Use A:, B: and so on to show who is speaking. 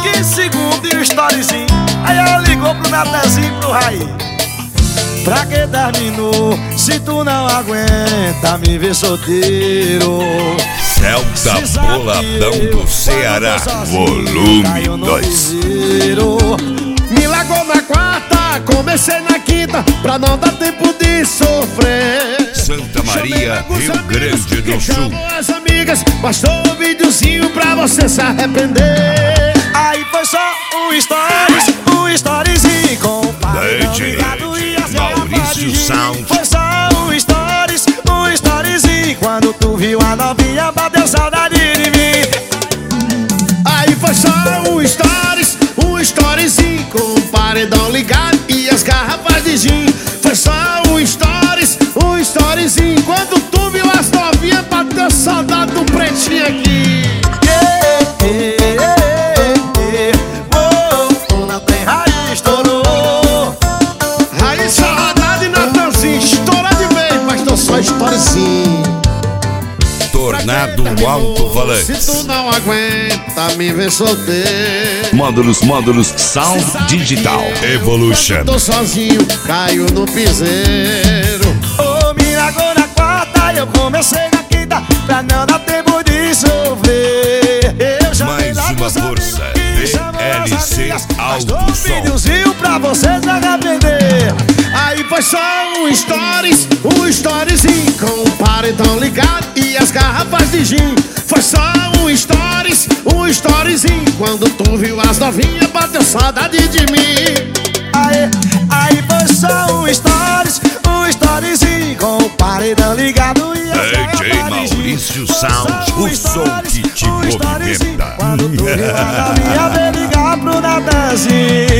A: 15 segundos e o storyzinho. Aí ela ligou pro Natanzinho e pro Raí. Pra que terminou, se tu não aguenta me ver solteiro?
B: Celta Boladão do Ceará, volume 2.
C: Me largou na quarta, comecei na quinta, pra não dar tempo de sofrer.
B: Santa Maria, Rio Grande do Sul.
C: As amigas, bastou um videozinho pra você se arrepender.
A: Aí foi só um storyzinho com o paredão ligado e as
B: Maurício Sound.
A: Foi só um storyzinho. Quando tu viu a novinha, bateu saudade de mim.
C: Aí foi só um storyzinho com o paredão ligado e as garrafas de gin. Foi só um storyzinho. Quando tu viu as novinhas, bateu saudade do pretinho aqui.
B: Tornado Alto-Falante.
C: Se tu não aguenta me ver solteiro.
B: Módulos Sound Digital Evolution.
C: Tô sozinho, caio no piseiro.
A: Ô, me largou na quarta, eu comecei na quinta, pra não dar tempo de sofrer. Eu já
B: Mais uma força, VLC Alto Som.
A: Videozinho pra você se arrepender.
C: Aí foi só um storyzinho com o paredão ligado e as garrafas de gin. Foi só um storyzinho. Quando tu viu as novinhas, bateu saudade de mim.
A: Aí foi só um storyzinho com o paredão ligado e as garrafas de gin.
B: DJ Maurício Sound, o som que te movimenta.
A: Quando tu viu a novinha, veio ligar pro Natanzinho.